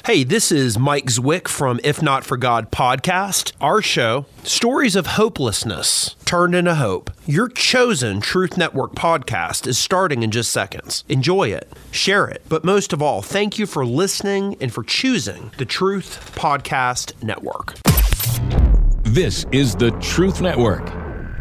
Hey, this is Mike Zwick from If Not For God podcast. Our show, Stories of Hopelessness Turned into Hope. Your chosen Truth Network podcast is starting in just seconds. Enjoy it, share it, but most of all, thank you for listening and for choosing the Truth Podcast Network. This is the Truth Network.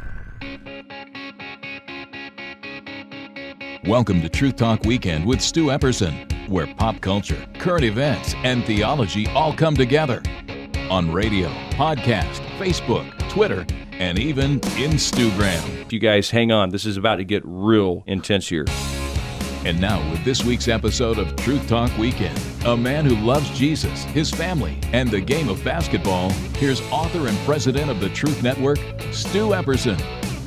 Welcome to Truth Talk Weekend with Stu Epperson, where pop culture, current events, and theology all come together. On radio, podcast, Facebook, Twitter, and even Instagram. You guys hang on. This is about to get real intense here. And now with this week's episode of Truth Talk Weekend, a man who loves Jesus, his family, and the game of basketball, here's author and president of the Truth Network, Stu Epperson.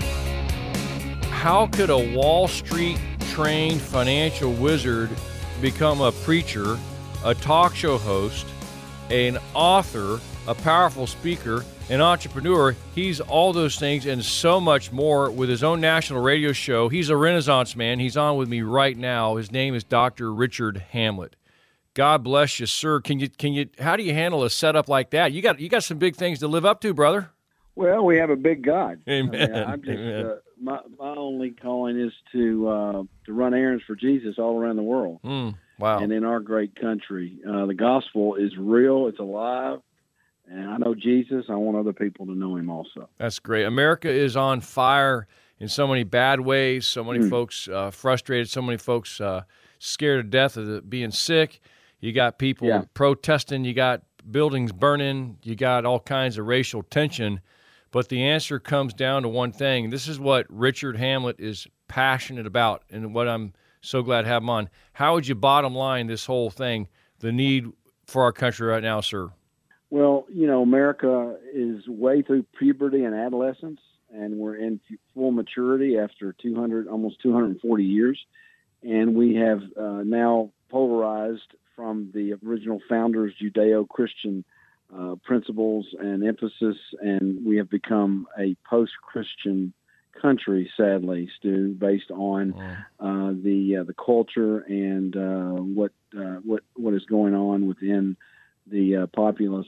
How could a Wall Street trained financial wizard become a preacher, a talk show host, an author, a powerful speaker, an entrepreneur? He's all those things and so much more with his own national radio show. He's a Renaissance man. He's on with me right now. His name is Dr. Richard Hamlet. God bless you, sir. Can you? How do you handle a setup like that? You got some big things to live up to, brother. Well, we have a big God. Amen. I'm just my only calling is to run errands for Jesus all around the world. Wow. And in our great country, the gospel is real. It's alive. And I know Jesus. I want other people to know him also. That's great. America is on fire in so many bad ways. So many folks frustrated. So many folks scared to death of being sick. You got people protesting. You got buildings burning. You got all kinds of racial tension. But the answer comes down to one thing. This is what Richard Hamlet is passionate about and what I'm so glad to have him on. How would you bottom line this whole thing, the need for our country right now, sir? Well, America is way through puberty and adolescence, and we're in full maturity after almost 240 years. And we have now polarized from the original founders' Judeo-Christian principles and emphasis, and we have become a post-Christian country, sadly, Stu, based on the culture and what is going on within the populace.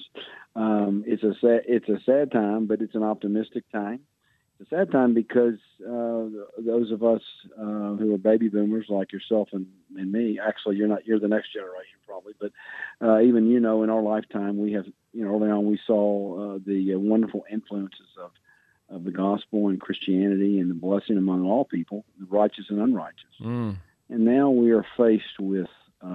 It's a sad time, but it's an optimistic time. It's a sad time because those of us who are baby boomers like yourself and me, actually you're the next generation probably, but even in our lifetime we have, early on we saw the wonderful influences of the gospel and Christianity and the blessing among all people, the righteous and unrighteous. And now we are faced with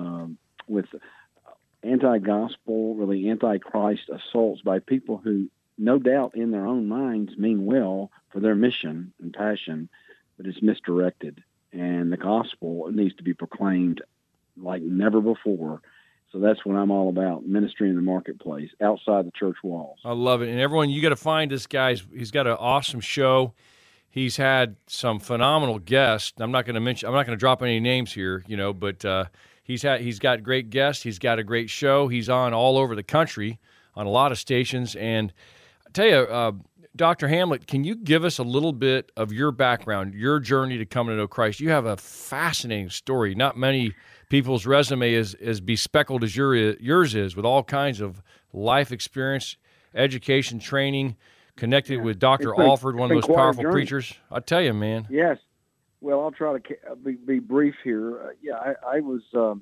anti-gospel, really anti-Christ assaults by people who no doubt in their own minds mean well for their mission and passion, but it's misdirected. And the gospel needs to be proclaimed like never before. So that's what I'm all about, ministry in the marketplace, outside the church walls. I love it. And everyone, you got to find this guy. He's got an awesome show. He's had some phenomenal guests. I'm not going to drop any names here, but he's got great guests. He's got a great show. He's on all over the country on a lot of stations. And I tell you, Dr. Hamlet, can you give us a little bit of your background, your journey to come to know Christ? You have a fascinating story. Not many people's resume is as bespeckled as yours is, with all kinds of life experience, education, training, connected with Dr. Alford, one of those powerful preachers. I tell you, man. Yes. Well, I'll try to be brief here. I was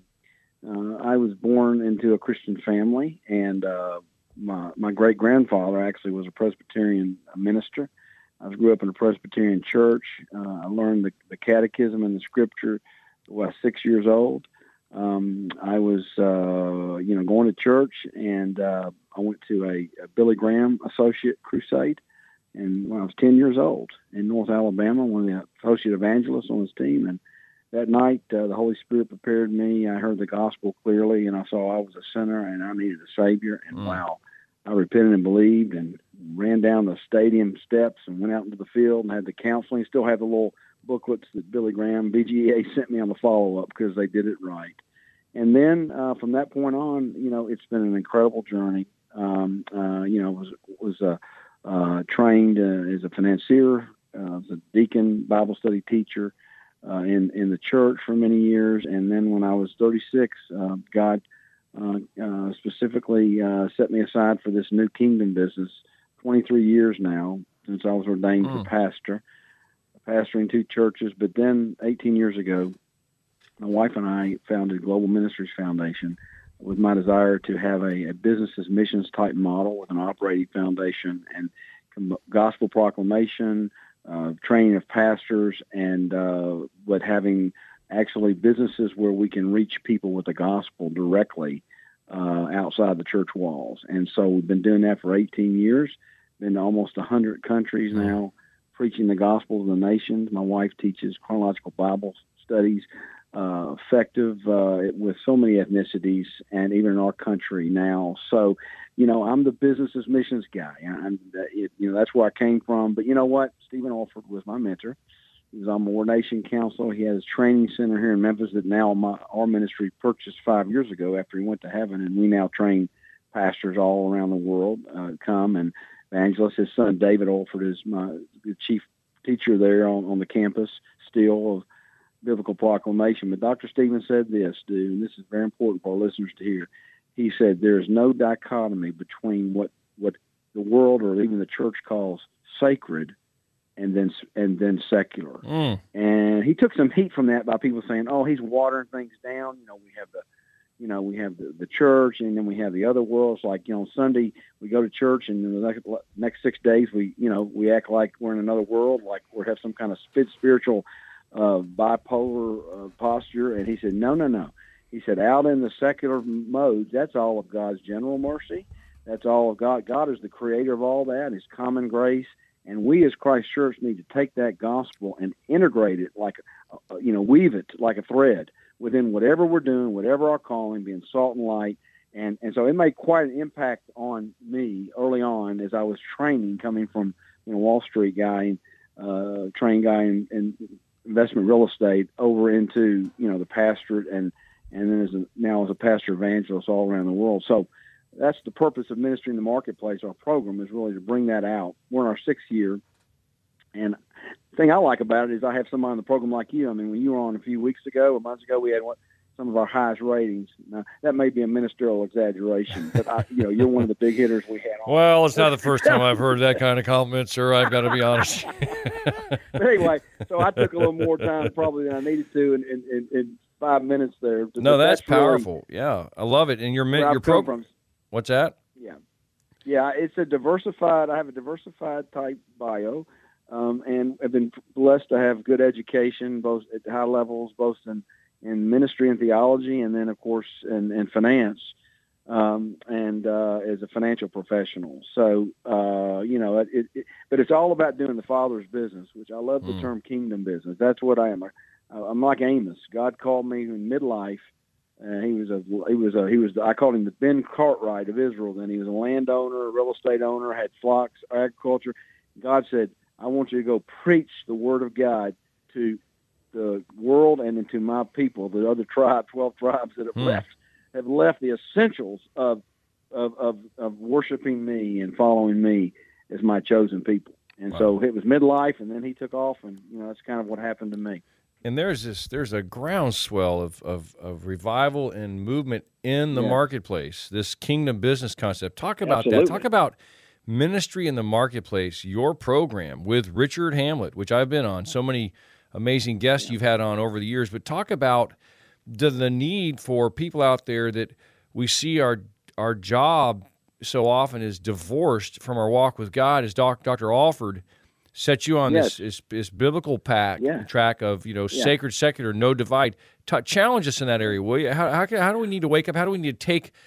born into a Christian family, and my great-grandfather actually was a Presbyterian minister. I grew up in a Presbyterian church. I learned the catechism and the scripture when I was 6 years old. I was, going to church, and I went to a Billy Graham Associate Crusade, and when I was 10 years old in North Alabama, one of the associate evangelists on his team. And that night, the Holy Spirit prepared me. I heard the gospel clearly, and I saw I was a sinner and I needed a Savior. And wow, I repented and believed and ran down the stadium steps and went out into the field and had the counseling. Still have the little booklets that Billy Graham, BGA, sent me on the follow-up because they did it right. And then from that point on, it's been an incredible journey. Was trained as a financier, as a deacon, Bible study teacher in the church for many years. And then when I was 36, God specifically set me aside for this new kingdom business. 23 years now since I was ordained for pastor, pastoring 2 churches. But then 18 years ago, my wife and I founded Global Ministries Foundation with my desire to have a business as missions type model with an operating foundation and gospel proclamation, training of pastors, and but having actually businesses where we can reach people with the gospel directly outside the church walls. And so we've been doing that for 18 years, been to almost 100 countries now, preaching the gospel to the nations. My wife teaches chronological Bible studies, effective with so many ethnicities, and even in our country now. So, I'm the business as missions guy. That's where I came from. But you know what? Stephen Alford was my mentor. He was on my ordination council. He has a training center here in Memphis that now our ministry purchased 5 years ago after he went to heaven, and we now train pastors all around the world come and evangelists. His son David Alford is the chief teacher there on the campus still of biblical proclamation. But Dr. Stephen said this, dude, and this is very important for our listeners to hear. He said there is no dichotomy between what the world or even the church calls sacred and then secular. And he took some heat from that by people saying, "Oh, he's watering things down." We have the church, and then we have the other worlds. Like on Sunday we go to church, and the next 6 days we act like we're in another world, like we have some kind of spiritual bipolar posture. And he said, no. He said, out in the secular modes, that's all of God's general mercy. That's all of God. God is the creator of all that, His common grace. And we as Christ Church need to take that gospel and integrate it weave it like a thread within whatever we're doing, whatever our calling, being salt and light. And so it made quite an impact on me early on as I was training, coming from Wall Street guy, trained guy in investment real estate over into the pastorate and then now as a pastor evangelist all around the world. So that's the purpose of Ministry in the Marketplace. Our program is really to bring that out. We're in our 6th year, and the thing I like about it is I have somebody on the program like you. I mean, when you were on a few weeks ago, or months ago, we had some of our highest ratings. Now, that may be a ministerial exaggeration, but you're one of the big hitters we had on. Well, it's not the first time I've heard that kind of compliment, sir. I've got to be honest. But anyway, so I took a little more time probably than I needed to in 5 minutes there. No, that's powerful. Really, yeah, I love it. And your program. What's that? Yeah. It's a diversified. I have a diversified type bio, and I've been blessed to have good education, both at high levels, both in ministry and theology, and then of course in finance, and as a financial professional. So but it's all about doing the Father's business, which I love the term kingdom business. That's what I am. I'm like Amos. God called me in midlife. I called him the Ben Cartwright of Israel. Then he was a landowner, a real estate owner, had flocks, agriculture. God said, "I want you to go preach the word of God to the world and into my people, the other 12 tribes that have left the essentials of worshiping me and following me as my chosen people." And so it was midlife, and then he took off, and that's kind of what happened to me. And there's a groundswell of revival and movement in the marketplace, this kingdom business concept. Talk about that. Talk about Ministry in the Marketplace, your program with Richard Hamlet, which I've been on. So many amazing guests you've had on over the years. But talk about the need for people out there that we see our job so often is divorced from our walk with God, as Dr. Alford set you on this biblical track of sacred, secular, no divide. Challenge us in that area, will you? How do we need to wake up? How do we need to take?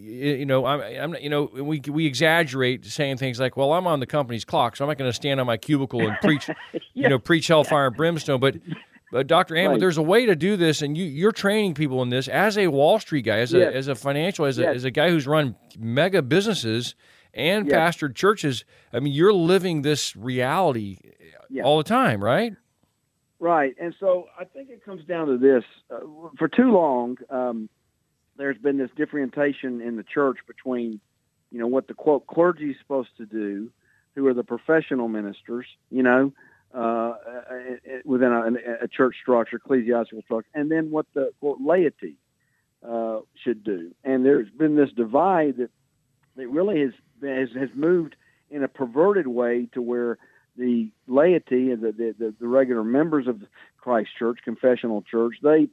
We exaggerate saying things like, "Well, I'm on the company's clock, so I'm not going to stand on my cubicle and preach, preach hellfire and brimstone." But Dr. Hamlet, there's a way to do this, and you're training people in this as a Wall Street guy, as a financial, as a guy who's run mega businesses and pastored churches. I mean, you're living this reality all the time, right? Right. And so I think it comes down to this. For too long, there's been this differentiation in the church between, what the, quote, clergy is supposed to do, who are the professional ministers, within a church structure, ecclesiastical structure, and then what the, quote, laity should do. And there's been this divide that really has moved in a perverted way to where the laity and the regular members of Christ Church, confessional church, they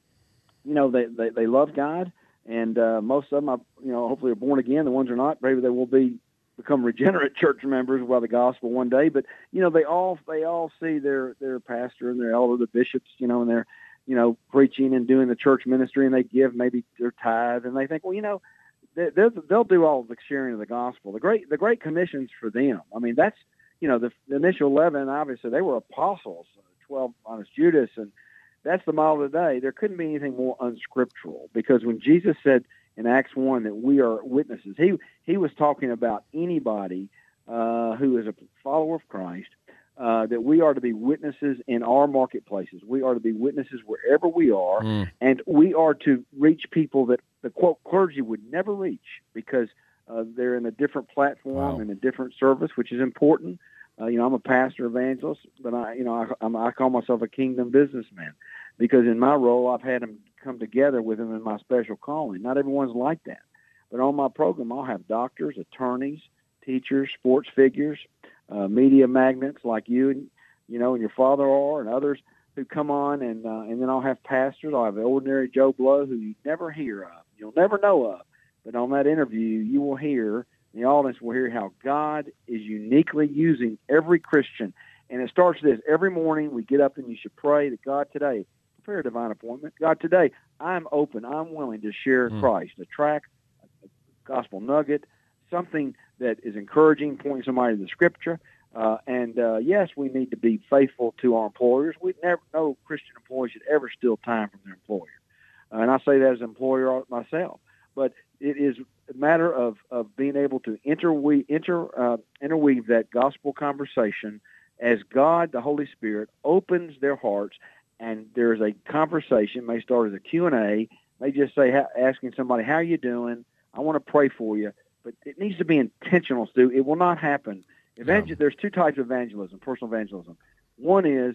love God, and most of them, hopefully are born again. The ones who are not, maybe they will become regenerate church members by the gospel one day. But they all see their pastor and their elder, the bishops, and they're preaching and doing the church ministry, and they give maybe their tithe, and they think, well, they'll do all the sharing of the gospel. The Great Commission's for them. I mean, that's the initial 11. Obviously, they were apostles, 12 minus Judas, and that's the model today. There couldn't be anything more unscriptural, because when Jesus said in Acts 1 that we are witnesses, he was talking about anybody who is a follower of Christ, that we are to be witnesses in our marketplaces. We are to be witnesses wherever we are, and we are to reach people that the, quote, clergy would never reach, because they're in a different platform and a different service, which is important. I'm a pastor evangelist, but I call myself a kingdom businessman, because in my role I've had them come together with them in my special calling. Not everyone's like that, but on my program I'll have doctors, attorneys, teachers, sports figures, media magnates like you and your father are, and others who come on, and then I'll have pastors. I'll have ordinary Joe Blow who you never hear of, you'll never know of, but on that interview you will hear. The audience will hear how God is uniquely using every Christian. And it starts this. Every morning we get up and you should pray that God today, prepare a divine appointment. God today, I'm open. I'm willing to share Christ, a track, a gospel nugget, something that is encouraging, pointing somebody to the Scripture. Yes, we need to be faithful to our employers. No Christian employee should ever steal time from their employer. And I say that as an employer myself. But it is a matter of being able to interweave that gospel conversation as God, the Holy Spirit, opens their hearts, and there's a conversation. May start as a Q&A, may just say, asking somebody, how are you doing? I want to pray for you. But it needs to be intentional, Stu. It will not happen. There's two types of evangelism, personal evangelism. One is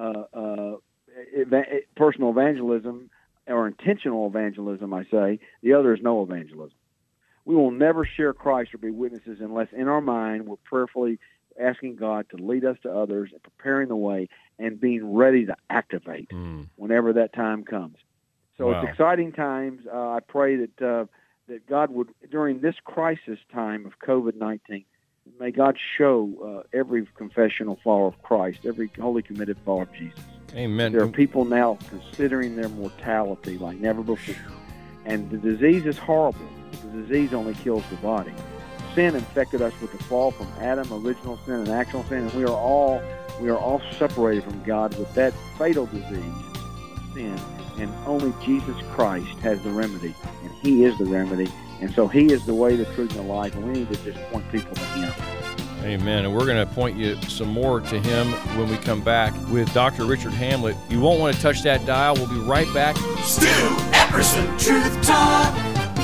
personal evangelism, or intentional evangelism, I say. The other is no evangelism. We will never share Christ or be witnesses unless in our mind we're prayerfully asking God to lead us to others and preparing the way and being ready to activate whenever that time comes. So It's exciting times. I pray that God would, during this crisis time of COVID-19, may God show every confessional follower of Christ, every wholly committed follower of Jesus. Amen. There are people now considering their mortality like never before. And the disease is horrible. The disease only kills the body. Sin infected us with the fall from Adam, original sin and actual sin, and we are all separated from God with that fatal disease, sin. And only Jesus Christ has the remedy, and He is the remedy. And so He is the way, the truth, and the life, and we need to just point people to Him. Amen. And we're going to point you some more to Him when we come back with Dr. Richard Hamlet. You won't want to touch that dial. We'll be right back. Stu Epperson, Truth Talk.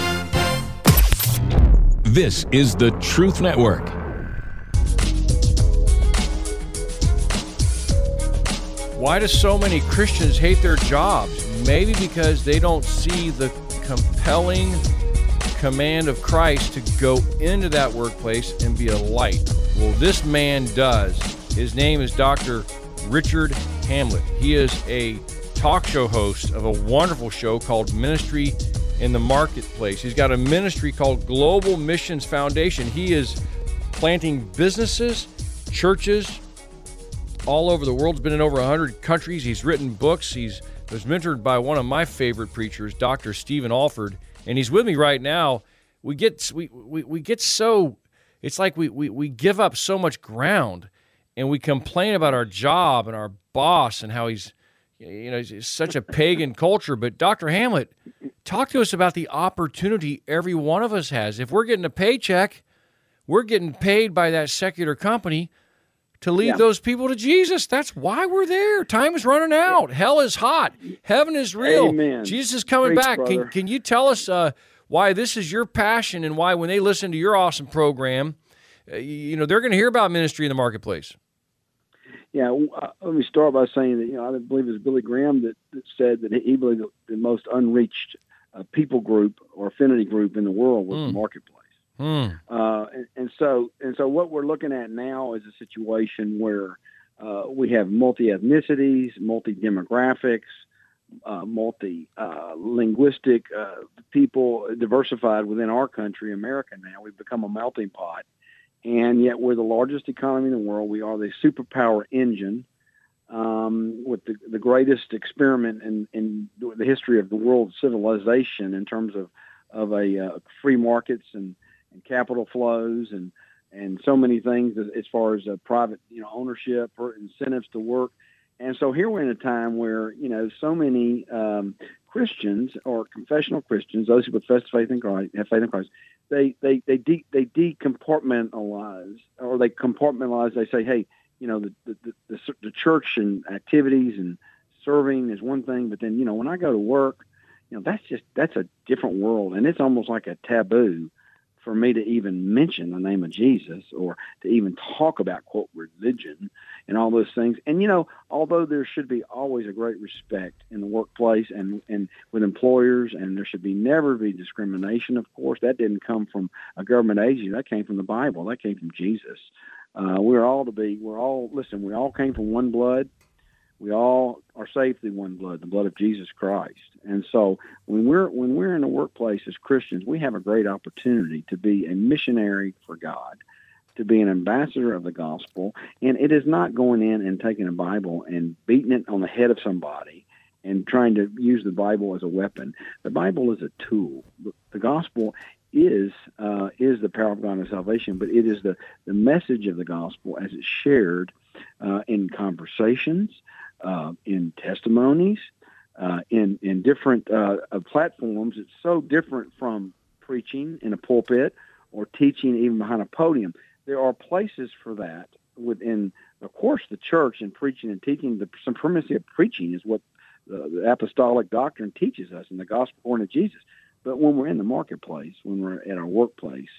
This is the Truth Network. Why do so many Christians hate their jobs? Maybe because they don't see the compelling command of Christ to go into that workplace and be a light. Well, this man does. His name is Dr. Richard Hamlet. He is a talk show host of a wonderful show called Ministry in the Marketplace. He's got a ministry called Global Missions Foundation. He is planting businesses, churches all over the world. He's been in over 100 countries. He's written books. He was mentored by one of my favorite preachers, Dr. Stephen Alford, and he's with me right now. We get so, it's like we give up so much ground, and we complain about our job and our boss and how he's such a pagan culture. But Dr. Hamlet, talk to us about the opportunity every one of us has. If we're getting a paycheck, we're getting paid by that secular company to lead those people to Jesus. That's why we're there. Time is running out. Hell is hot. Heaven is real. Amen. Jesus is coming back. Can you tell us why this is your passion, and why when they listen to your awesome program, they're going to hear about Ministry in the Marketplace? Yeah, let me start by saying that, I believe it was Billy Graham that said that he believed the most unreached people group or affinity group in the world was the marketplace. And so what we're looking at now is a situation where we have multi-ethnicities, multi-demographics, multi-linguistic people diversified within our country, America now. We've become a melting pot, and yet we're the largest economy in the world. We are the superpower engine with the greatest experiment in the history of the world civilization in terms of free markets and capital flows and so many things as far as private ownership or incentives to work. And so here we're in a time where so many Christians or confessional Christians, those who profess faith in Christ, have faith in Christ, they decompartmentalize, or they compartmentalize. They say, hey, the church and activities and serving is one thing, but then when I go to work, that's a different world, and it's almost like a taboo for me to even mention the name of Jesus or to even talk about, quote, religion and all those things. And, although there should be always a great respect in the workplace and with employers, and there should never be discrimination, of course, that didn't come from a government agency. That came from the Bible. That came from Jesus. We all came from one blood. We all are saved through one blood, the blood of Jesus Christ. And so when we're in the workplace as Christians, we have a great opportunity to be a missionary for God, to be an ambassador of the gospel. And it is not going in and taking a Bible and beating it on the head of somebody and trying to use the Bible as a weapon. The Bible is a tool. The gospel is the power of God and salvation, but it is the message of the gospel as it's shared in conversations, in testimonies, in different platforms. It's so different from preaching in a pulpit or teaching even behind a podium. There are places for that within, of course, the church, and preaching and teaching. The supremacy of preaching is what the apostolic doctrine teaches us in the gospel according to Jesus. But when we're in the marketplace, when we're at our workplace,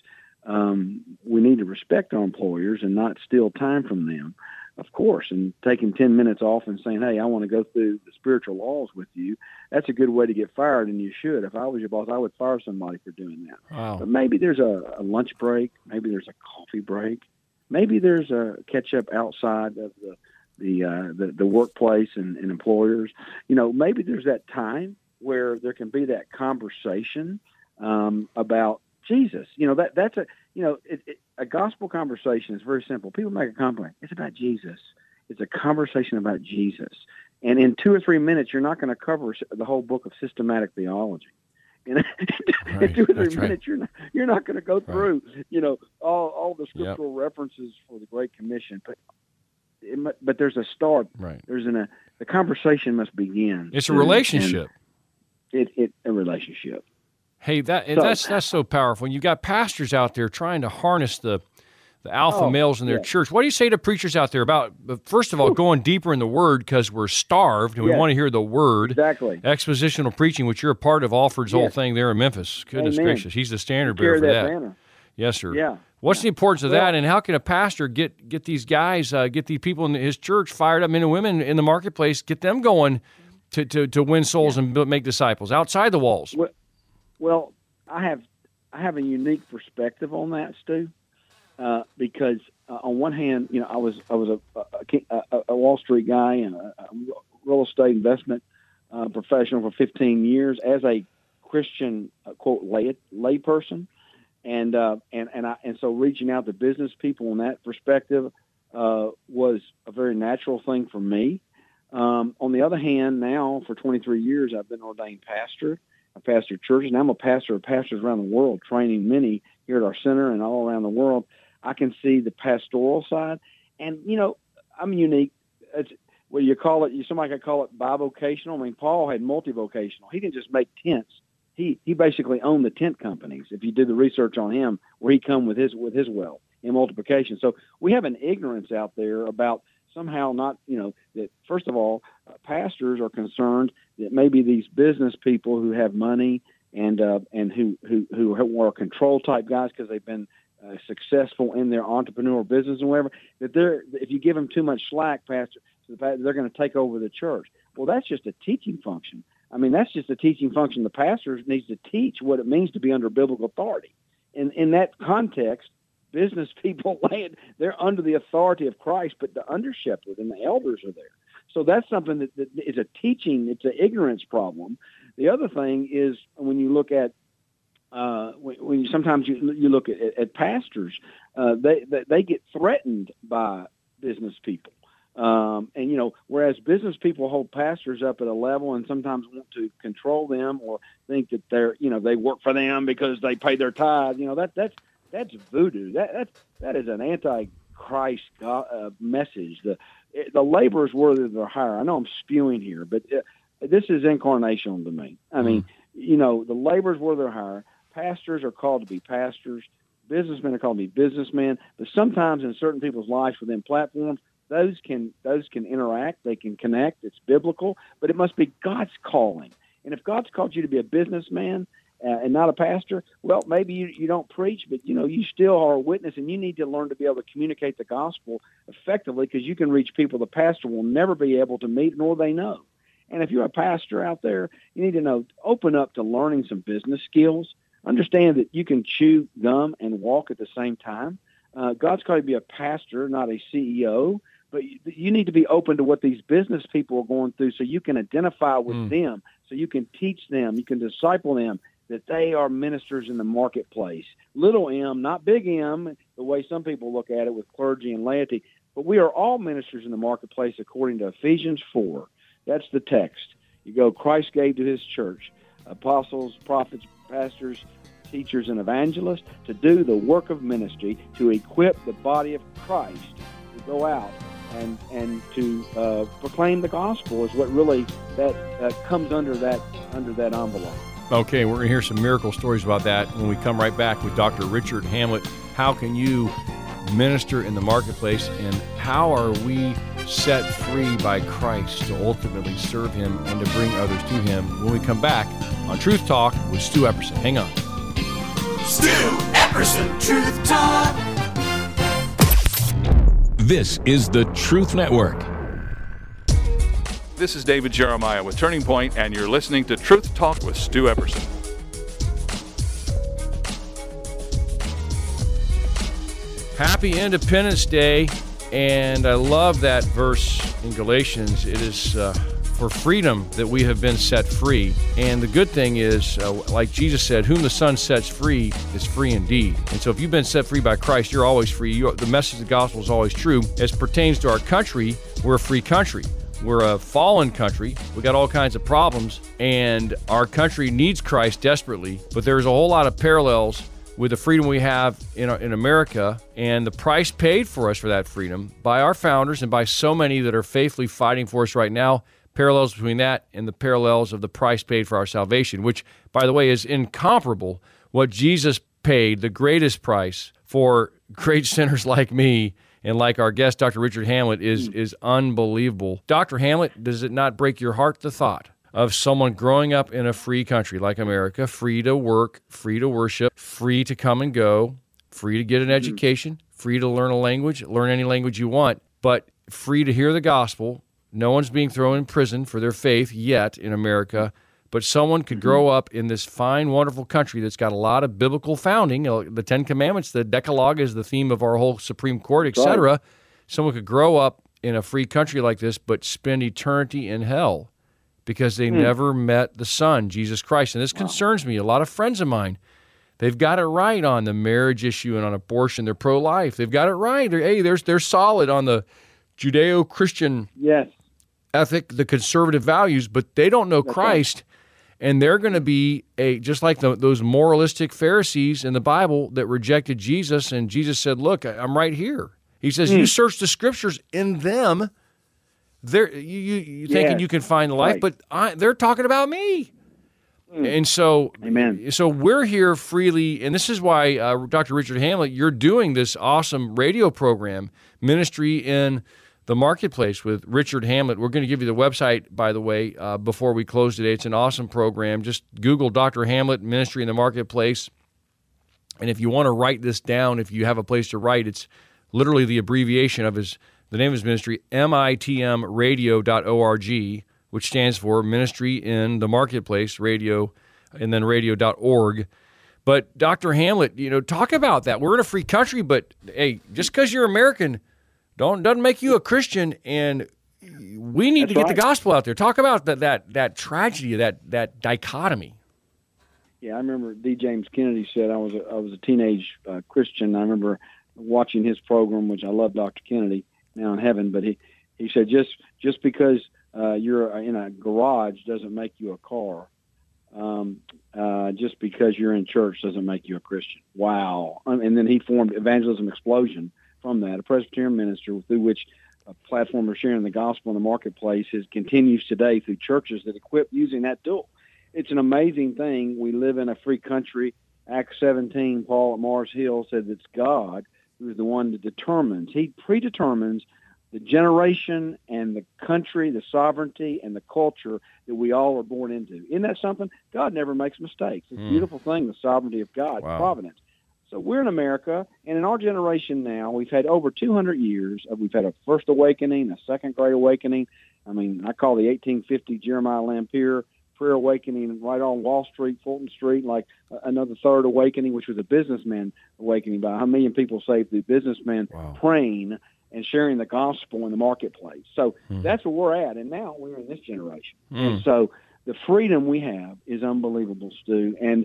we need to respect our employers and not steal time from them, of course. And taking 10 minutes off and saying, hey, I want to go through the spiritual laws with you, that's a good way to get fired, and you should. If I was your boss, I would fire somebody for doing that. Wow. But maybe there's a lunch break. Maybe there's a coffee break. Maybe there's a catch-up outside of the workplace and employers. Maybe there's that time where there can be that conversation about Jesus. That's a gospel conversation is very simple. People make a comment. It's about Jesus. It's a conversation about Jesus. And in 2 or 3 minutes, you're not going to cover the whole book of systematic theology. In 2 or 3 minutes, you're not going to go through all the scriptural references for the Great Commission. But there's a start. Right. The conversation must begin. It's a relationship. A relationship. Hey, that's so powerful. And you got pastors out there trying to harness the alpha males in their church. What do you say to preachers out there about, first of all, going deeper in the Word, because we're starved and we want to hear the Word. Exactly. Expositional preaching, which you're a part of Alfred's whole thing there in Memphis. Goodness gracious, he's the standard bearer for that. Banner. Yes, sir. Yeah. What's the importance of that, and how can a pastor get these guys, get these people in his church fired up, men and women in the marketplace, get them going to win souls and make disciples outside the walls? Well, I have a unique perspective on that, Stu, because on one hand, I was a Wall Street guy and a real estate investment professional for 15 years as a Christian quote lay person, and so reaching out to business people in that perspective was a very natural thing for me. On the other hand, now for 23 years, I've been ordained pastor. I pastor churches, and I'm a pastor of pastors around the world, training many here at our center and all around the world. I can see the pastoral side, and I'm unique. It's what you call it. Somebody could call it bivocational. I mean, Paul had multivocational. He didn't just make tents. He basically owned the tent companies. If you did the research on him, where he come with his wealth in multiplication. So we have an ignorance out there about somehow not, that first of all, pastors are concerned that maybe these business people who have money and who are control type guys because they've been successful in their entrepreneurial business and whatever, that if you give them too much slack, pastor, they're going to take over the church. Well, that's just a teaching function. I mean, that's just a teaching function. The pastor needs to teach what it means to be under biblical authority. In that context, business people, they're under the authority of Christ, but the under shepherd and the elders are there. So that's something that is a teaching. It's an ignorance problem. The other thing is when you look at when sometimes you look at pastors, they get threatened by business people. And, whereas business people hold pastors up at a level and sometimes want to control them or think that they work for them because they pay their tithe, that's voodoo. That is an anti-Christ message. The labor is worthy of their hire. I know I'm spewing here, but this is incarnational to me. I mean, the labor is worthy of their hire. Pastors are called to be pastors. Businessmen are called to be businessmen. But sometimes in certain people's lives within platforms, those can interact. They can connect. It's biblical, but it must be God's calling. And if God's called you to be a businessman and not a pastor, well, maybe you don't preach, but you still are a witness, and you need to learn to be able to communicate the gospel effectively, because you can reach people the pastor will never be able to meet, nor they know. And if you're a pastor out there, you need to open up to learning some business skills. Understand that you can chew gum and walk at the same time. God's called you to be a pastor, not a CEO. But you need to be open to what these business people are going through, so you can identify with them, so you can teach them, you can disciple them, that they are ministers in the marketplace. Little m, not big M, the way some people look at it with clergy and laity. But we are all ministers in the marketplace according to Ephesians 4. That's the text. You go, Christ gave to his church apostles, prophets, pastors, teachers, and evangelists to do the work of ministry, to equip the body of Christ to go out and to proclaim the gospel is what really that comes under that envelope. Okay, we're going to hear some miracle stories about that when we come right back with Dr. Richard Hamlet. How can you minister in the marketplace, and how are we set free by Christ to ultimately serve him and to bring others to him when we come back on Truth Talk with Stu Epperson. Hang on. Stu Epperson, Truth Talk. This is the Truth Network. This is David Jeremiah with Turning Point, and you're listening to Truth Talk with Stu Epperson. Happy Independence Day, and I love that verse in Galatians. It is for freedom that we have been set free. And the good thing is, like Jesus said, whom the Son sets free is free indeed. And so if you've been set free by Christ, you're always free. The message of the gospel is always true. As pertains to our country, we're a free country. We're a fallen country. We got all kinds of problems, and our country needs Christ desperately. But there's a whole lot of parallels with the freedom we have in America, and the price paid for us for that freedom by our founders and by so many that are faithfully fighting for us right now. Parallels between that and the parallels of the price paid for our salvation, which, by the way, is incomparable. What Jesus paid, the greatest price for great sinners like me and like our guest, Dr. Richard Hamlet, is unbelievable. Dr. Hamlet, does it not break your heart, the thought of someone growing up in a free country like America, free to work, free to worship, free to come and go, free to get an education, free to learn a language, learn any language you want, but free to hear the gospel? No one's being thrown in prison for their faith yet in America, but someone could grow up in this fine, wonderful country that's got a lot of biblical founding, the Ten Commandments, the Decalogue is the theme of our whole Supreme Court, etc. Right. Someone could grow up in a free country like this, but spend eternity in hell because they never met the Son, Jesus Christ. And this concerns me. A lot of friends of mine, they've got it right on the marriage issue and on abortion. They're pro-life. They've got it right. They're solid on the Judeo-Christian ethic, the conservative values, but they don't know Christ. And they're going to be just like those moralistic Pharisees in the Bible that rejected Jesus. And Jesus said, look, I'm right here. He says, you search the scriptures, in them, you thinking you can find life, but they're talking about me. And so, Amen. So we're here freely, and this is why, Dr. Richard Hamlet, you're doing this awesome radio program, Ministry in the Marketplace with Richard Hamlet. We're going to give you the website, by the way, before we close today. It's an awesome program. Just Google Dr. Hamlet, Ministry in the Marketplace. And if you want to write this down, if you have a place to write, it's literally the abbreviation of the name of his ministry, mitmradio.org which stands for Ministry in the Marketplace, radio, and then radio.org. But Dr. Hamlet, talk about that. We're in a free country, but hey, just because you're American doesn't make you a Christian, and we need to get the gospel out there. Talk about that tragedy, that dichotomy. Yeah, I remember D. James Kennedy said I was a teenage Christian. I remember watching his program, which I love, Dr. Kennedy, now in heaven. But he said just because you're in a garage doesn't make you a car. Just because you're in church doesn't make you a Christian. Wow! And then he formed Evangelism Explosion from that, a Presbyterian minister through which a platform of sharing the gospel in the marketplace continues today through churches that equip using that tool. It's an amazing thing. We live in a free country. Acts 17, Paul at Mars Hill said it's God who is the one that determines. He predetermines the generation and the country, the sovereignty and the culture that we all are born into. Isn't that something? God never makes mistakes. It's a beautiful thing, the sovereignty of God, providence. So we're in America, and in our generation now, we've had over 200 years. We've had a first awakening, a second great awakening. I mean, I call the 1850 Jeremiah Lampier prayer awakening right on Wall Street, Fulton Street, like another third awakening, which was a businessman awakening by 1 million people saved through businessmen praying and sharing the gospel in the marketplace. So that's where we're at, and now we're in this generation. And so the freedom we have is unbelievable, Stu. And,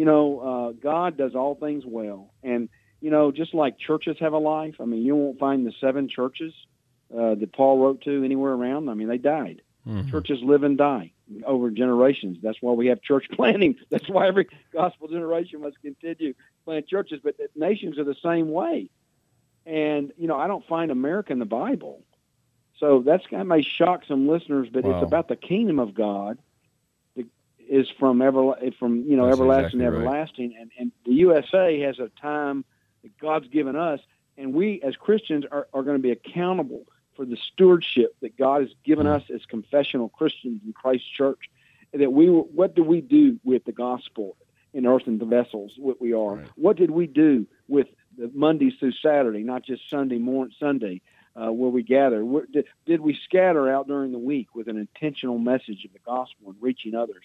God does all things well. And, just like churches have a life, I mean, you won't find the 7 churches that Paul wrote to anywhere around. I mean, they died. Churches live and die over generations. That's why we have church planting. That's why every gospel generation must continue planting churches. But nations are the same way. And, I don't find America in the Bible. So that may shock some listeners, but it's about the kingdom of God that is from everlasting to everlasting. Right. And the USA has a time that God's given us, and we as Christians are going to be accountable for the stewardship that God has given us as confessional Christians in Christ's church. That what do we do with the gospel in earthen vessels? What we are. Right. What did we do with the Mondays through Saturday, not just Sunday, where we gather? Did we scatter out during the week with an intentional message of the gospel and reaching others?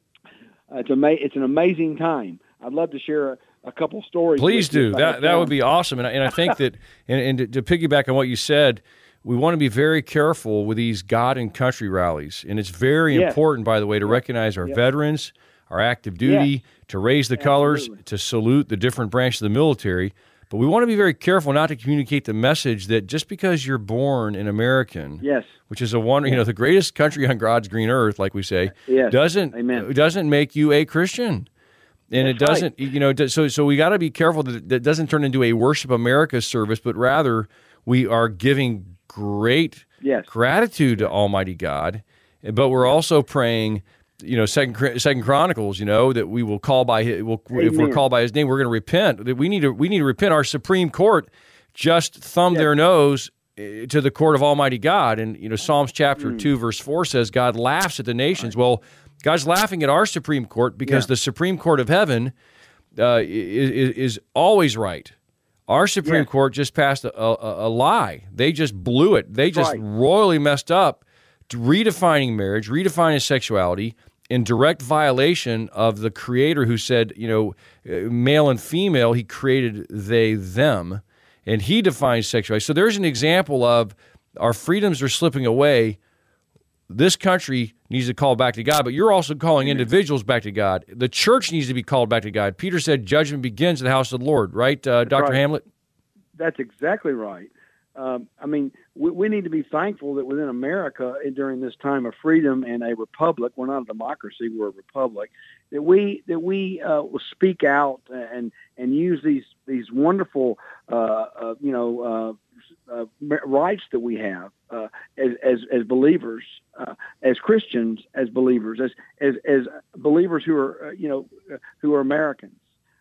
It's an amazing time. I'd love to share a couple stories. Please do. That would be awesome. And I think that, and to piggyback on what you said, we want to be very careful with these God and country rallies. And it's very important, by the way, to recognize our veterans, our active duty, to raise the colors, to salute the different branches of the military. But we want to be very careful not to communicate the message that just because you're born an American, which is the greatest country on God's green earth, like we say, doesn't make you a Christian. And it doesn't, so we got to be careful that it doesn't turn into a Worship America service, but rather we are giving great gratitude to Almighty God, but we're also praying, Second Chronicles, that we will call by if we're called by His name, we're going to repent. That we need to repent. Our Supreme Court just thumbed their nose to the court of Almighty God, and Psalms chapter 2 verse 4 says God laughs at the nations. Right. Well, God's laughing at our Supreme Court because the Supreme Court of heaven is always right. Our Supreme Court just passed a lie. They just blew it. They just royally messed up, redefining marriage, redefining sexuality, in direct violation of the Creator who said, male and female, He created they, them, and He defines sexuality. So there's an example of our freedoms are slipping away. This country needs to call back to God, but you're also calling individuals back to God. The church needs to be called back to God. Peter said judgment begins at the house of the Lord, right, Dr. Hamlet? That's exactly right. We need to be thankful that within America, during this time of freedom and a republic, we're not a democracy, we're a republic, that we will speak out and use these wonderful rights that we have as believers, as Christians, as believers, as believers who are Americans.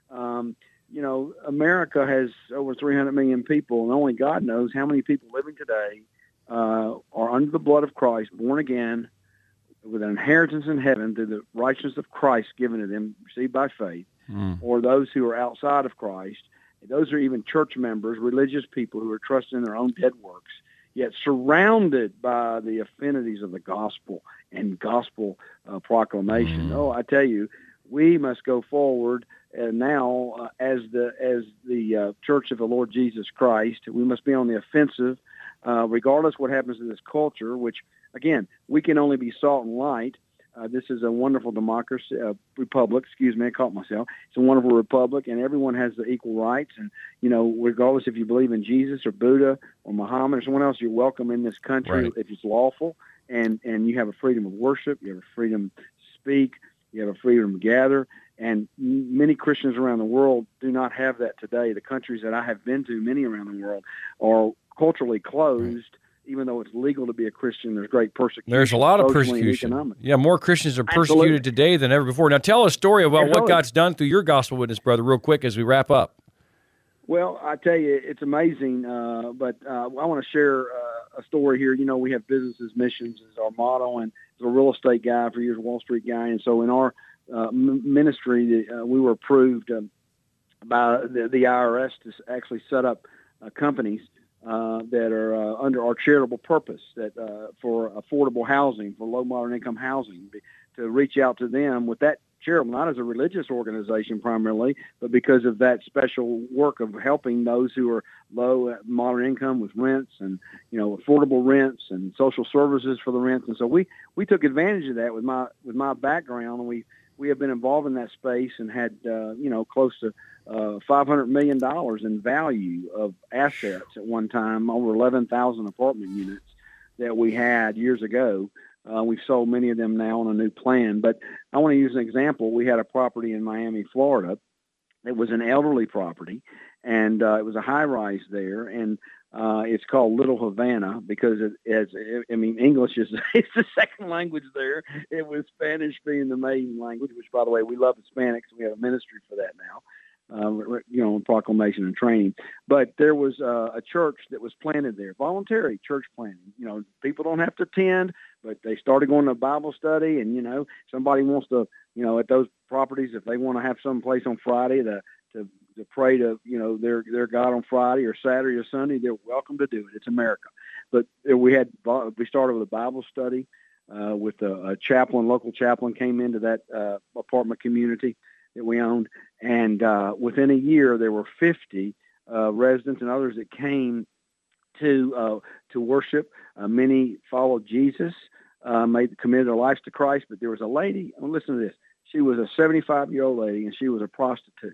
America has over 300 million people, and only God knows how many people living today are under the blood of Christ, born again, with an inheritance in heaven through the righteousness of Christ given to them, received by faith, or those who are outside of Christ. Those are even church members, religious people who are trusting in their own dead works. yet surrounded by the affinities of the gospel and gospel proclamation. Oh, I tell you, we must go forward now as the Church of the Lord Jesus Christ. We must be on the offensive, regardless what happens in this culture, which, again, we can only be salt and light. This is a wonderful democracy, republic, I caught myself. It's a wonderful republic, and everyone has the equal rights. And, regardless if you believe in Jesus or Buddha or Muhammad or someone else, you're welcome in this country right. if it's lawful. And you have a freedom of worship, you have a freedom to speak, you have a freedom to gather. And many Christians around the world do not have that today. The countries that I have been to, many around the world, are culturally closed. Right. Even though it's legal to be a Christian, there's great persecution. There's a lot of persecution. Yeah, more Christians are persecuted today than ever before. Now, tell a story about what God's done through your gospel witness, brother, real quick as we wrap up. Well, I tell you, it's amazing, but I want to share a story here. We have businesses, missions is our motto, and as a real estate guy for years, Wall Street guy, and so in our ministry, we were approved by the IRS to actually set up companies that are under our charitable purpose, that for affordable housing, for low moderate income housing, to reach out to them with that charitable, not as a religious organization primarily, but because of that special work of helping those who are low moderate income with rents and affordable rents and social services for the rents. And so we took advantage of that with my background, and we have been involved in that space and had close to $500 million in value of assets at one time, over 11,000 apartment units that we had years ago. We've sold many of them now on a new plan. But I want to use an example. We had a property in Miami, Florida. It was an elderly property, and it was a high-rise there. And it's called Little Havana because English is it's the second language there. It was Spanish being the main language, which, by the way, we love Hispanics. We have a ministry for that now. Proclamation and training. But there was a church that was planted there, voluntary church planting. People don't have to attend, but they started going to Bible study, and somebody wants to, at those properties, if they want to have some place on Friday to pray to, their God on Friday or Saturday or Sunday, they're welcome to do it. It's America. But we started with a Bible study with a chaplain, local chaplain came into that apartment community that we owned. And within a year, there were 50 residents and others that came to worship. Many followed Jesus, committed their lives to Christ. But there was a lady, listen to this, she was a 75-year-old lady, and she was a prostitute.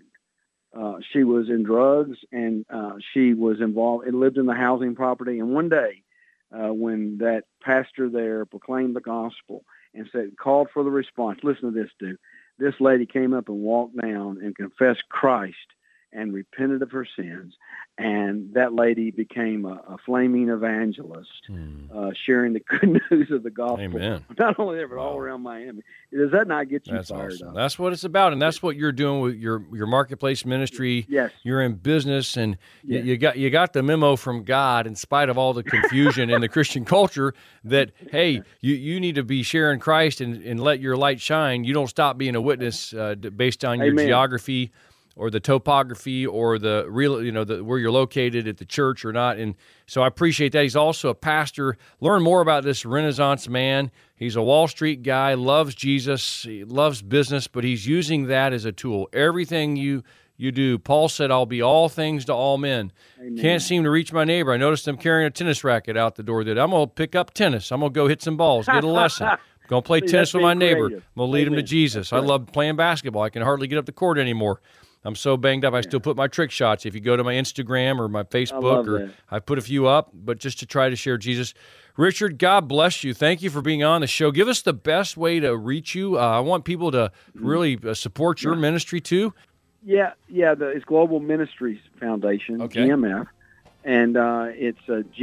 She was in drugs, and she was involved and lived in the housing property. And one day, when that pastor there proclaimed the gospel and called for the response, listen to this, dude. This lady came up and walked down and confessed Christ and repented of her sins. And that lady became a flaming evangelist, sharing the good news of the gospel. Amen. Not only there, but all around Miami. Does that not get you fired up? That's what it's about, and that's what you're doing with your marketplace ministry. Yes. You're in business, and you got the memo from God, in spite of all the confusion in the Christian culture, that, hey, you need to be sharing Christ and let your light shine. You don't stop being a witness based on your geography or the topography or the real, where you're located at the church or not. And so I appreciate that. He's also a pastor. Learn more about this Renaissance man. He's a Wall Street guy, loves Jesus, he loves business, but he's using that as a tool. Everything you do. Paul said, I'll be all things to all men. Amen. Can't seem to reach my neighbor. I noticed him carrying a tennis racket out the door. I'm going to pick up tennis. I'm going to go hit some balls, get a lesson. I'm going to play tennis with my neighbor. I'm going to lead him to Jesus. I love playing basketball. I can hardly get up the court anymore. I'm so banged up, I still put my trick shots. If you go to my Instagram or my Facebook, I put a few up, but just to try to share Jesus. Richard, God bless you. Thank you for being on the show. Give us the best way to reach you. I want people to really support your ministry too. Yeah. It's Global Ministries Foundation, GMF, and it's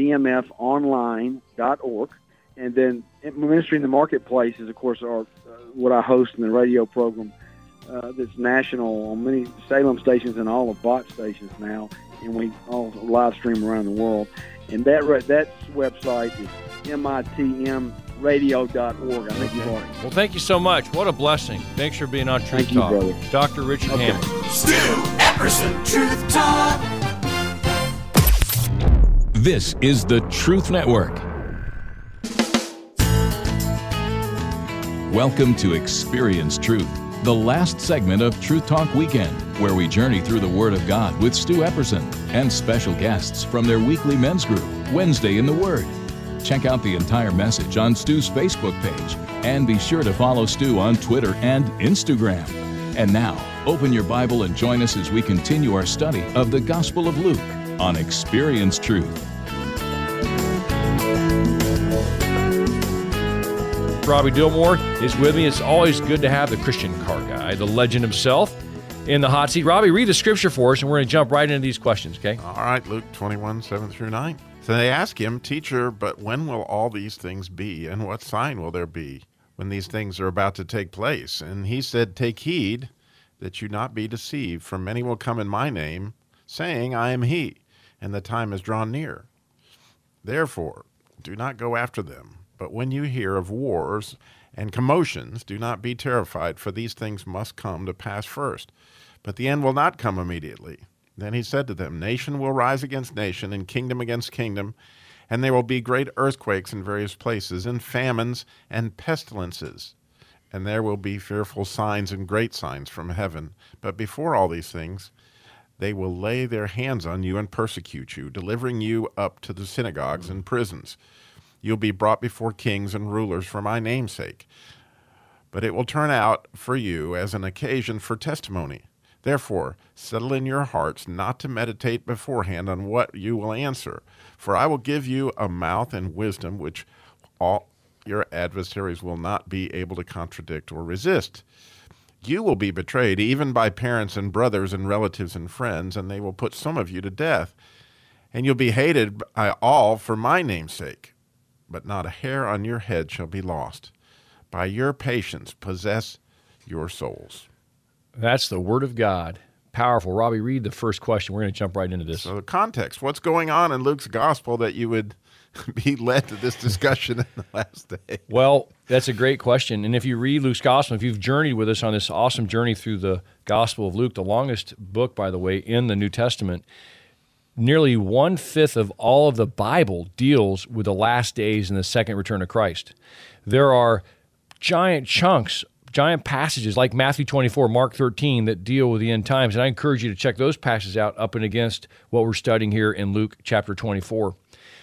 gmfonline.org. And then Ministry in the Marketplace is, of course, what I host in the radio program. That's national on many Salem stations and all of BOT stations now, and we all live stream around the world. And that website is mitmradio.org. I think you've already. Well, thank you so much. What a blessing. Thanks for being on Truth Talk. Brother. Dr. Richard Hammond. Stu Epperson, Truth Talk. This is the Truth Network. Welcome to Experience Truth, the last segment of Truth Talk Weekend, where we journey through the Word of God with Stu Epperson and special guests from their weekly men's group, Wednesday in the Word. Check out the entire message on Stu's Facebook page, and be sure to follow Stu on Twitter and Instagram. And now, open your Bible and join us as we continue our study of the Gospel of Luke on Experience Truth. Robbie Dillmore is with me. It's always good to have the Christian car guy, the legend himself, in the hot seat. Robbie, read the scripture for us, and we're going to jump right into these questions, okay? All right, Luke 21, 7 through 9. So they ask him, "Teacher, but when will all these things be, and what sign will there be when these things are about to take place?" And he said, "Take heed that you not be deceived, for many will come in my name, saying, I am he, and the time is drawn near. Therefore, do not go after them. But when you hear of wars and commotions, do not be terrified, for these things must come to pass first. But the end will not come immediately." Then he said to them, "Nation will rise against nation, and kingdom against kingdom, and there will be great earthquakes in various places, and famines and pestilences. And there will be fearful signs and great signs from heaven. But before all these things, they will lay their hands on you and persecute you, delivering you up to the synagogues and prisons. You'll be brought before kings and rulers for my name's sake. But it will turn out for you as an occasion for testimony. Therefore, settle in your hearts not to meditate beforehand on what you will answer. For I will give you a mouth and wisdom which all your adversaries will not be able to contradict or resist. You will be betrayed even by parents and brothers and relatives and friends, and they will put some of you to death. And you'll be hated by all for my name's sake. But not a hair on your head shall be lost. By your patience possess your souls." That's the Word of God. Powerful. Robbie, read the first question. We're going to jump right into this. So the context, what's going on in Luke's gospel that you would be led to this discussion in the last day? Well, that's a great question. And if you read Luke's gospel, if you've journeyed with us on this awesome journey through the Gospel of Luke, the longest book, by the way, in the New Testament, nearly 1/5 of all of the Bible deals with the last days and the second return of Christ. There are giant chunks, giant passages like Matthew 24, Mark 13 that deal with the end times. And I encourage you to check those passages out up and against what we're studying here in Luke chapter 24.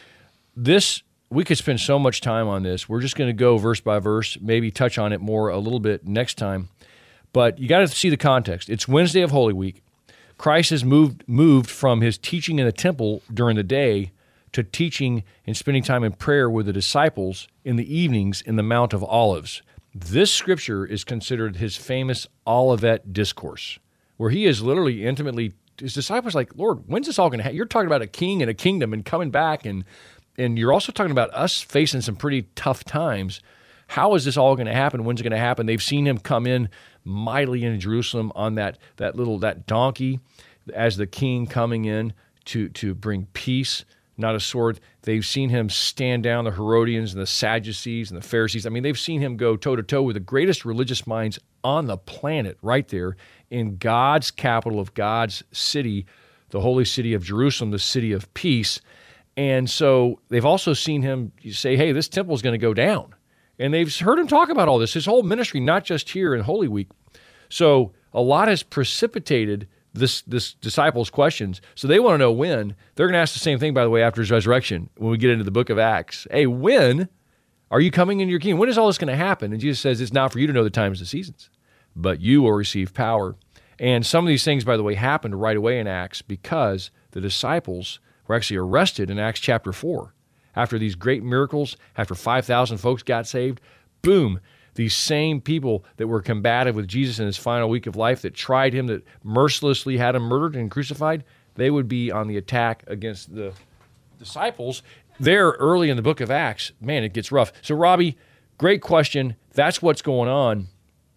We could spend so much time on this. We're just going to go verse by verse, maybe touch on it more a little bit next time. But you got to see the context. It's Wednesday of Holy Week. Christ has moved from his teaching in the temple during the day to teaching and spending time in prayer with the disciples in the evenings in the Mount of Olives. This scripture is considered his famous Olivet Discourse, where he is literally intimately, his disciples are like, "Lord, when's this all going to happen? You're talking about a king and a kingdom and coming back, and you're also talking about us facing some pretty tough times. How is this all going to happen? When's it going to happen?" They've seen him come in mightily into Jerusalem on that donkey as the king coming in to bring peace, not a sword. They've seen him stand down the Herodians and the Sadducees and the Pharisees. I mean, they've seen him go toe-to-toe with the greatest religious minds on the planet right there in God's capital of God's city, the holy city of Jerusalem, the city of peace. And so they've also seen him say, hey, this temple is going to go down. And they've heard him talk about all this, his whole ministry, not just here in Holy Week. So a lot has precipitated this disciples' questions. So they want to know when. They're going to ask the same thing, by the way, after his resurrection, when we get into the book of Acts. Hey, when are you coming into your kingdom? When is all this going to happen? And Jesus says, it's not for you to know the times and seasons, but you will receive power. And some of these things, by the way, happened right away in Acts because the disciples were actually arrested in Acts chapter 4. After these great miracles, after 5,000 folks got saved, boom, these same people that were combative with Jesus in his final week of life, that tried him, that mercilessly had him murdered and crucified, they would be on the attack against the disciples there early in the book of Acts. Man, it gets rough. So, Robbie, great question. That's what's going on.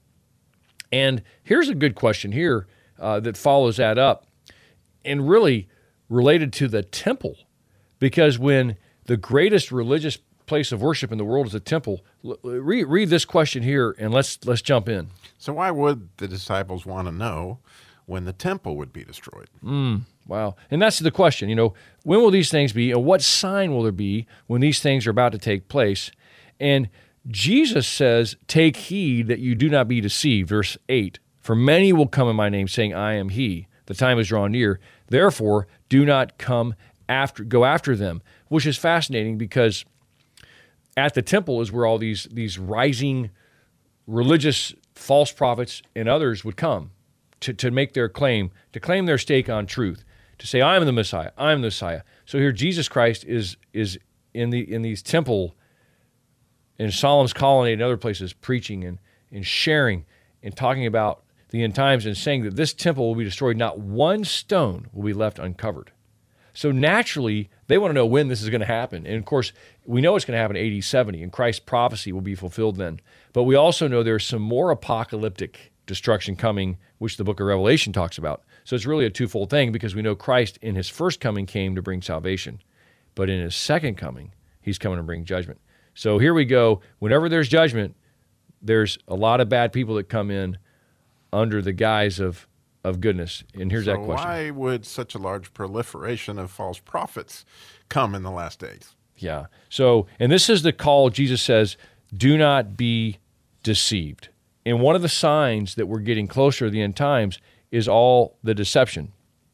And here's a good question here that follows that up, and really related to the temple, because when the greatest religious place of worship in the world is a temple, read this question here, and let's jump in. So why would the disciples want to know when the temple would be destroyed. Wow. And that's the question, when will these things be, and what sign will there be when these things are about to take place? And Jesus says, take heed that you do not be deceived. Verse 8, for many will come in my name, saying, I am he. The time is drawn near. Therefore, do not go after them, which is fascinating because at the temple is where all these rising religious false prophets and others would come to make their claim, to claim their stake on truth, to say, I am the Messiah, I am the Messiah. So here Jesus Christ is in these temple, in Solomon's colonnade and other places, preaching and sharing and talking about the end times and saying that this temple will be destroyed, not one stone will be left uncovered. So naturally, they want to know when this is going to happen. And of course, we know it's going to happen in AD 70, and Christ's prophecy will be fulfilled then. But we also know there's some more apocalyptic destruction coming, which the book of Revelation talks about. So it's really a twofold thing because we know Christ in his first coming came to bring salvation. But in his second coming, he's coming to bring judgment. So here we go. Whenever there's judgment, there's a lot of bad people that come in under the guise of goodness. And here's that question. Why would such a large proliferation of false prophets come in the last days? Yeah. So, and this is the call Jesus says, do not be deceived. And one of the signs that we're getting closer to the end times is all the deception.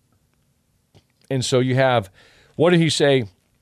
And so you have, what did he say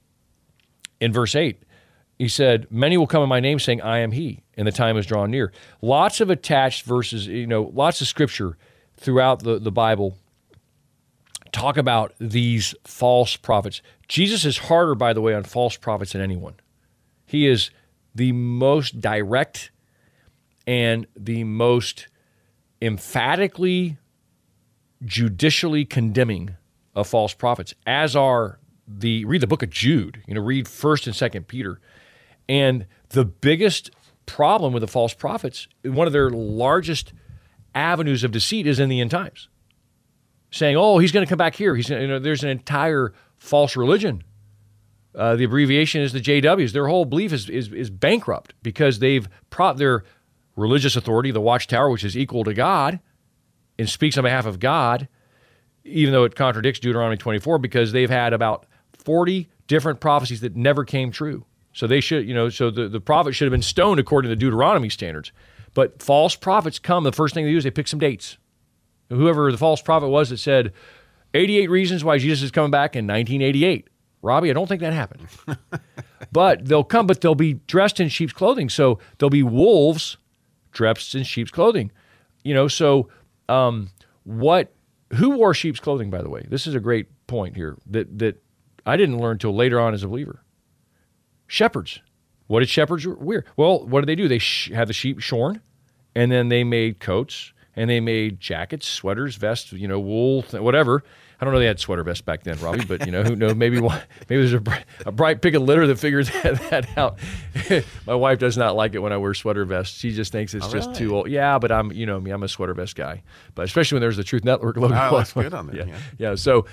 in verse 8? He said, many will come in my name saying, I am he, and the time is drawn near. Lots of attached verses, lots of scripture throughout the Bible talk about these false prophets. Jesus is harder, by the way, on false prophets than anyone. He is the most direct and the most emphatically, judicially condemning of false prophets, as are read the book of Jude, read 1st and 2nd Peter. And the biggest problem with the false prophets, one of their largest avenues of deceit is in the end times. Saying, oh, he's going to come back here. There's an entire false religion. The abbreviation is the JWs. Their whole belief is bankrupt because they've their religious authority, the Watchtower, which is equal to God and speaks on behalf of God, even though it contradicts Deuteronomy 24, because they've had about 40 different prophecies that never came true. So they should, so the prophet should have been stoned according to the Deuteronomy standards. But false prophets come, the first thing they do is they pick some dates. Whoever the false prophet was that said 88 reasons why Jesus is coming back in 1988. Robbie, I don't think that happened. But they'll come, but they'll be dressed in sheep's clothing. So there'll be wolves dressed in sheep's clothing. Who wore sheep's clothing, by the way? This is a great point here that I didn't learn until later on as a believer. Shepherds. What did shepherds wear? Well, what did they do? They had the sheep shorn, and then they made coats, and they made jackets, sweaters, vests, wool, whatever. I don't know they had sweater vests back then, Robbie, but who knows? Maybe there's a bright pick of litter that figures that out. My wife does not like it when I wear sweater vests. She just thinks it's just too old. Yeah, but I'm a sweater vest guy. But especially when there's the Truth Network logo. Oh, that's good on there. Yeah. So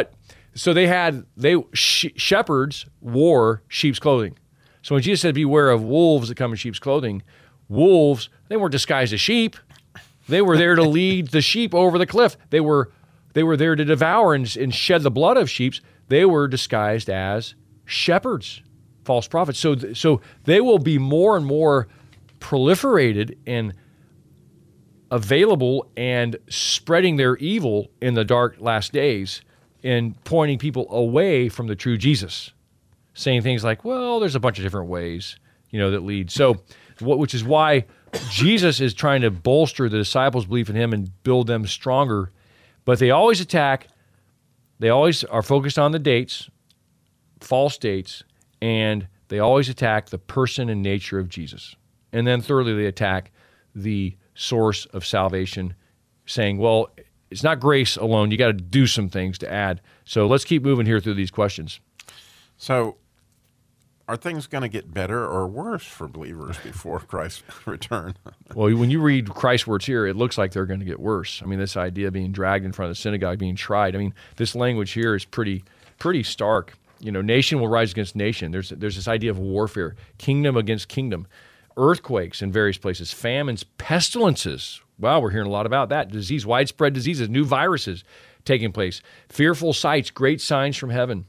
shepherds wore sheep's clothing. So when Jesus said, beware of wolves that come in sheep's clothing, wolves, they weren't disguised as sheep. They were there to lead the sheep over the cliff. They were there to devour and shed the blood of sheep. They were disguised as shepherds, false prophets. So they will be more and more proliferated and available and spreading their evil in the dark last days and pointing people away from the true Jesus, saying things like, well, there's a bunch of different ways, that lead. So, which is why Jesus is trying to bolster the disciples' belief in him and build them stronger. But they always are focused on the dates, false dates, and they always attack the person and nature of Jesus. And then thirdly, they attack the source of salvation, saying, well, it's not grace alone. You got to do some things to add. So let's keep moving here through these questions. So are things going to get better or worse for believers before Christ's return? Well, when you read Christ's words here, it looks like they're going to get worse. I mean, this idea of being dragged in front of the synagogue, being tried. I mean, this language here is pretty stark. Nation will rise against nation. There's this idea of warfare, kingdom against kingdom. earthquakes in various places, famines, pestilences. Wow, we're hearing a lot about that. Disease, widespread diseases, new viruses taking place, fearful sights, great signs from heaven.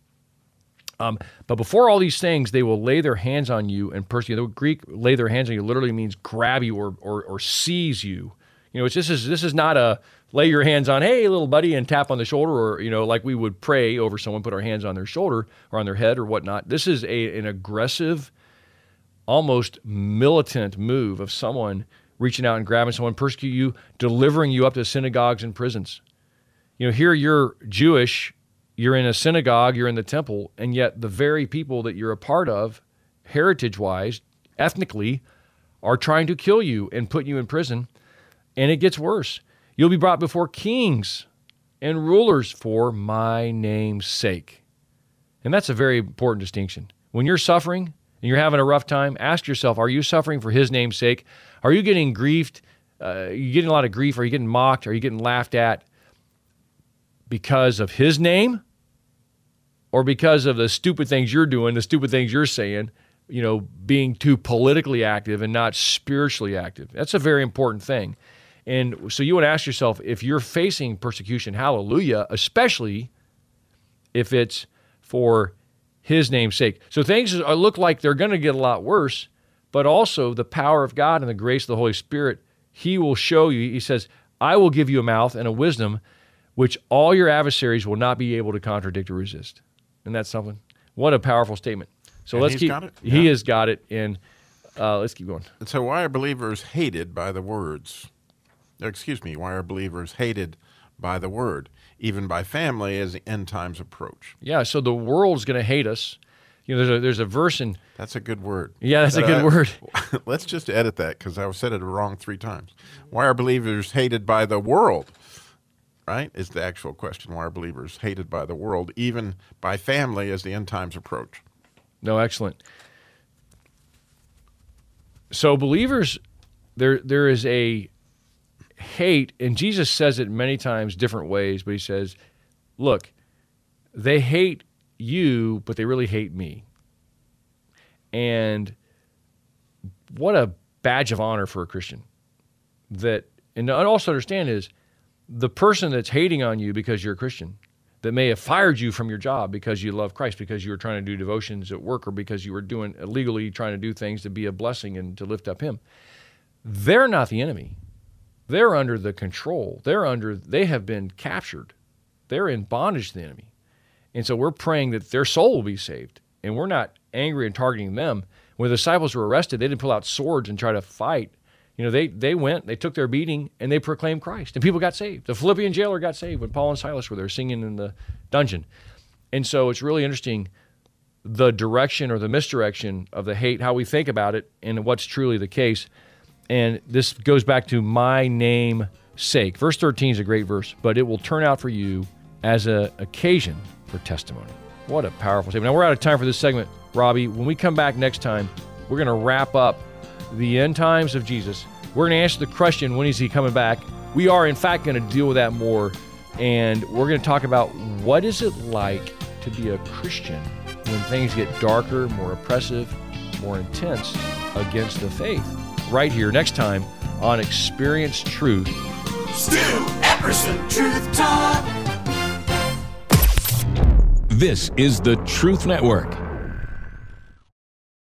But before all these things, they will lay their hands on you and persecute you. The Greek lay their hands on you literally means grab you or seize you. This is not a lay your hands on, hey, little buddy, and tap on the shoulder, or, like we would pray over someone, put our hands on their shoulder or on their head or whatnot. This is an aggressive, almost militant move of someone reaching out and grabbing someone, persecute you, delivering you up to synagogues and prisons. Here you're Jewish, you're in a synagogue, you're in the temple, and yet the very people that you're a part of, heritage-wise, ethnically, are trying to kill you and put you in prison. And it gets worse. You'll be brought before kings and rulers for my name's sake. And that's a very important distinction. When you're suffering and you're having a rough time, ask yourself, are you suffering for his name's sake? Are you getting griefed? Are you getting a lot of grief? Are you getting mocked? Are you getting laughed at because of his name? Or because of the stupid things you're doing, the stupid things you're saying, being too politically active and not spiritually active? That's a very important thing. And so you want to ask yourself, if you're facing persecution, hallelujah, especially if it's for his name's sake. So things look like they're going to get a lot worse, but also the power of God and the grace of the Holy Spirit, he will show you. He says, I will give you a mouth and a wisdom which all your adversaries will not be able to contradict or resist. And that's something. What a powerful statement. So and let's he's keep. Got it? He Yeah. has got it, and let's keep going. And so why are believers hated by the words? Why are believers hated by the word, even by family as the end times approach? Yeah, so the world's going to hate us. There's a verse in... That's a good word. Yeah, that's a good word. Let's just edit that because I said it wrong 3 times. Why are believers hated by the world? Right? Is the actual question. Why are believers hated by the world, even by family as the end times approach? No, excellent. So believers, there is a hate, and Jesus says it many times different ways, but he says, look, they hate you, but they really hate me. And what a badge of honor for a Christian. And also understand is, the person that's hating on you because you're a Christian, that may have fired you from your job because you love Christ, because you were trying to do devotions at work, or because you were doing illegally trying to do things to be a blessing and to lift up him, they're not the enemy. They're under the control. They have been captured. They're in bondage to the enemy. And so we're praying that their soul will be saved. And we're not angry and targeting them. When the disciples were arrested, they didn't pull out swords and try to fight. They went, they took their beating, and they proclaimed Christ. And people got saved. The Philippian jailer got saved when Paul and Silas were there singing in the dungeon. And so it's really interesting, the direction or the misdirection of the hate, how we think about it, and what's truly the case. And this goes back to my name's sake. Verse 13 is a great verse, but it will turn out for you as an occasion for testimony. What a powerful statement. Now, we're out of time for this segment, Robbie. When we come back next time, we're going to wrap up the end times of Jesus. We're going to answer the question, when is he coming back? We are, in fact, going to deal with that more, and we're going to talk about what is it like to be a Christian when things get darker, more oppressive, more intense against the faith. Right here next time on Experience Truth. Stu Epperson, Truth Talk. This is the Truth Network.